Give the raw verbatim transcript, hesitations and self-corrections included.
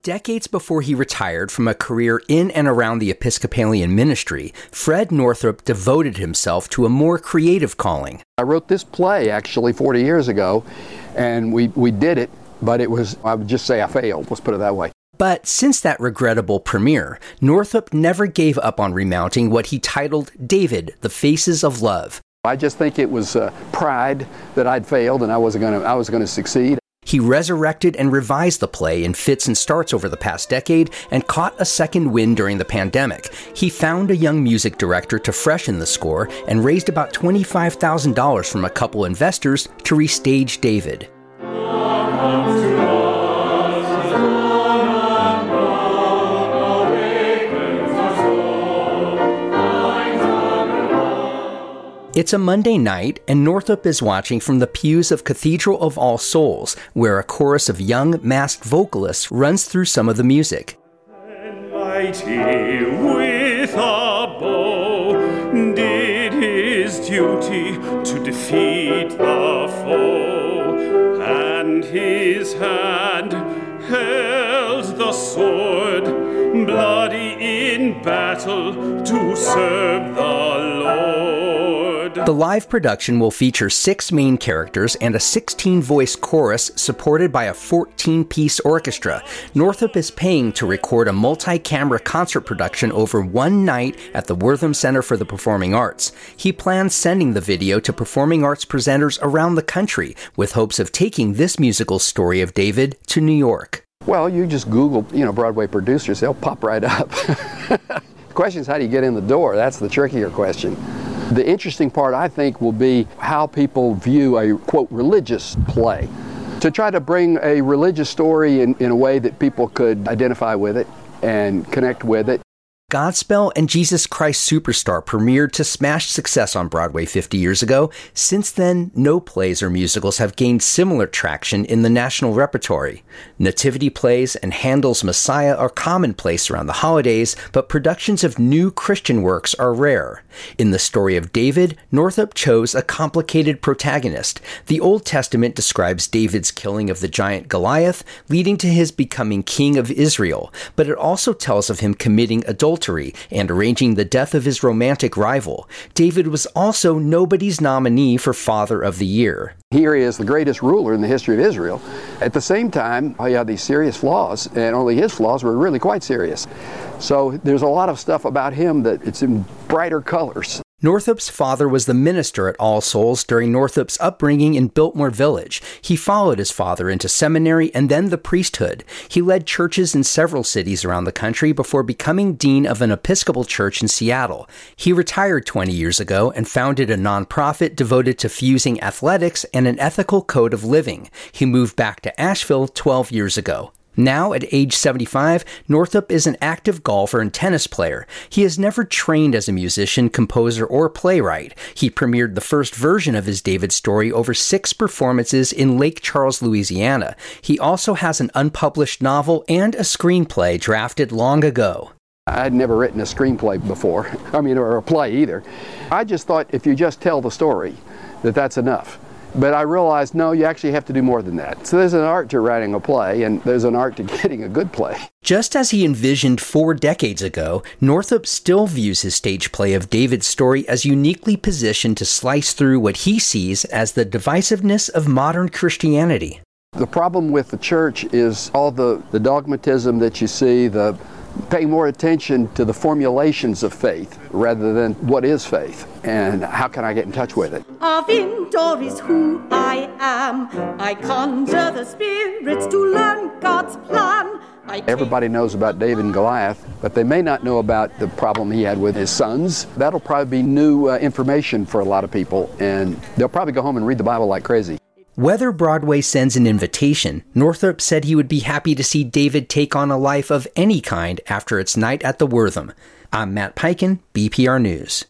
Decades before he retired from a career in and around the Episcopalian ministry, Fred Northrop devoted himself to a more creative calling. I wrote this play actually forty years ago, and we, we did it, but it was, I would just say I failed, let's put it that way. But since that regrettable premiere, Northrop never gave up on remounting what he titled David, the Faces of Love. I just think it was uh, pride that I'd failed and I wasn't going to I was going to succeed. He resurrected and revised the play in fits and starts over the past decade and caught a second wind during the pandemic. He found a young music director to freshen the score and raised about twenty-five thousand dollars from a couple investors to restage David. It's a Monday night, and Northrop is watching from the pews of Cathedral of All Souls, where a chorus of young, masked vocalists runs through some of the music. Mighty with a bow did his duty to defeat the foe, and his hand held the sword, bloody in battle to serve the Lord. The live production will feature six main characters and a sixteen-voice chorus supported by a fourteen-piece orchestra. Northrop is paying to record a multi-camera concert production over one night at the Wortham Center for the Performing Arts. He plans sending the video to performing arts presenters around the country with hopes of taking this musical story of David to New York. Well, you just Google, you know, Broadway producers, they'll pop right up. The question is, how do you get in the door? That's the trickier question. The interesting part, I think, will be how people view a, quote, religious play. To try to bring a religious story in, in a way that people could identify with it and connect with it. Godspell and Jesus Christ Superstar premiered to smash success on Broadway fifty years ago. Since then, no plays or musicals have gained similar traction in the national repertory. Nativity plays and Handel's Messiah are commonplace around the holidays, but productions of new Christian works are rare. In the story of David, Northrop chose a complicated protagonist. The Old Testament describes David's killing of the giant Goliath, leading to his becoming king of Israel, but it also tells of him committing adultery and arranging the death of his romantic rival. David was also nobody's nominee for Father of the Year. Here he is the greatest ruler in the history of Israel. At the same time, he had these serious flaws, and only his flaws were really quite serious. So there's a lot of stuff about him that it's in brighter colors. Northrop's father was the minister at All Souls during Northrop's upbringing in Biltmore Village. He followed his father into seminary and then the priesthood. He led churches in several cities around the country before becoming dean of an Episcopal church in Seattle. He retired twenty years ago and founded a nonprofit devoted to fusing athletics and an ethical code of living. He moved back to Asheville twelve years ago. Now, at age seventy-five, Northrop is an active golfer and tennis player. He has never trained as a musician, composer, or playwright. He premiered the first version of his David story over six performances in Lake Charles, Louisiana. He also has an unpublished novel and a screenplay drafted long ago. I had never written a screenplay before, I mean, or a play either. I just thought if you just tell the story, that that's enough. But I realized, no, you actually have to do more than that. So there's an art to writing a play, and there's an art to getting a good play. Just as he envisioned four decades ago, Northrop still views his stage play of David's story as uniquely positioned to slice through what he sees as the divisiveness of modern Christianity. The problem with the church is all the, the dogmatism that you see, the paying more attention to the formulations of faith rather than what is faith and how can I get in touch with it. Avindor is who I am. I conjure the spirits to learn God's plan. I Everybody knows about David and Goliath, but they may not know about the problem he had with his sons. That'll probably be new uh, information for a lot of people, and they'll probably go home and read the Bible like crazy. Whether Broadway sends an invitation, Northrop said he would be happy to see David take on a life of any kind after its night at the Wortham. I'm Matt Peiken, B P R News.